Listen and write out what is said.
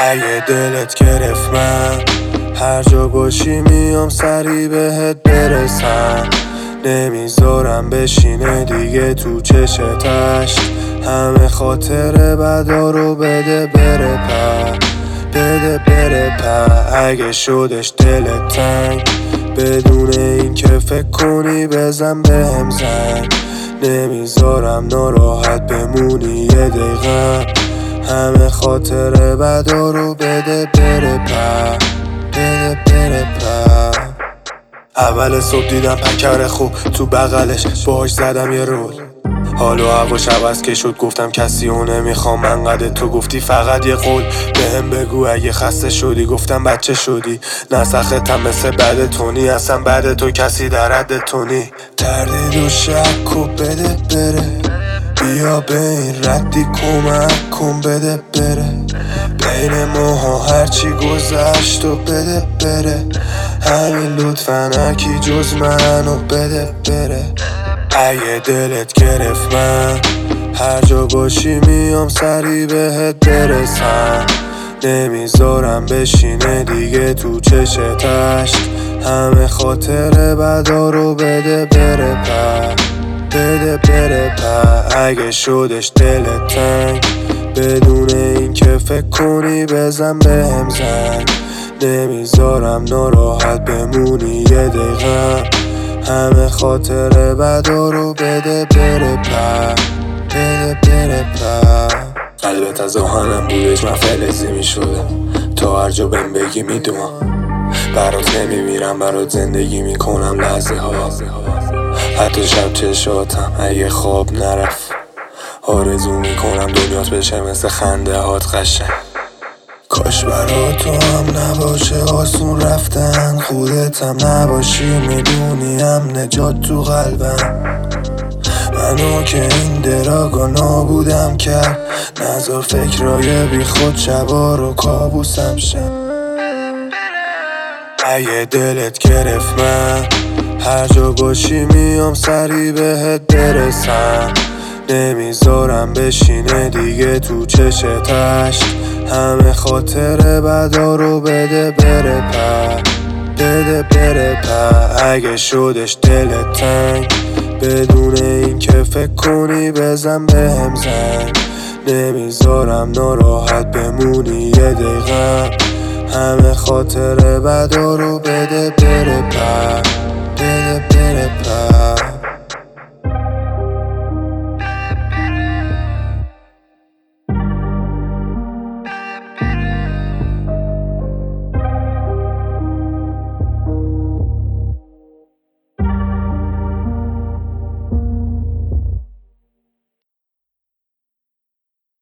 اگه دلت گرفت من هر جا باشی میام سری بهت برسم. نمیذارم بشینه دیگه تو چشتش، همه خاطر بدا رو بده بره اگه شدش دلت تنگ بدون این که فکر کنی بزن بهم زنگ. نمیذارم ناراحت بمونی یه دقیقه، همه خاطر بدا رو بده بره اول صبح دیدم پکر خوب تو بغلش، باهاش زدم یه رول. حال و هواش عوض که شد، گفتم کسی رو نمیخوام من قد تو. گفتی فقط یه قول بهم بگو اگه خسته شدی، گفتم بچه شدی نسختم مثل بعد تونی، اصلا بعد تو کسی در حد تونی. تردید و شک و بده بره، بیا به این ردی کمک کن بده بره. بین ماها هرچی گذشت و بده بره، همین لطفا هرکی جز منو بده بره. اگه دلت گرفت من هر جا باشی میام سری بهت برسم. نمیذارم بشینه دیگه تو چشتش، همه خاطر بدا رو بده بره اگه شدش دلت تنگ بدون این که فکر کنی بزن بهم زنگ. نمیذارم ناراحت بمونی یه دقیقه، همه خاطر بدا رو بده بره قلبت از آهنم بودش، من فلزی میشدم تا هر جا بهم بگی میدونم. برات نمیمیرم برات زندگی میکنم لحظه ها، حتی شب چشاتم اگه خواب نرفت آرزو میکنم دنیات بشه مثل خنده هات قشنگ. کاش برا تو هم نباشه آسون رفتن، خودت هم نباشی میدونی هم نجات تو قلبم. منو که این دراگا نابودم کرد، نذار فکرای بی خود شبا رو کابوسم شد. اگه دلت گرفت من هر جا باشی میام سری بهت برسم. نمیذارم بشینه دیگه تو چشتش، همه خاطر بدا رو بده بره اگه شدش دلت تنگ بدون این که فکر کنی بزن بهم زنگ. نمیذارم ناراحت بمونی یه دقیقه، همه خاطر بدا رو بده بره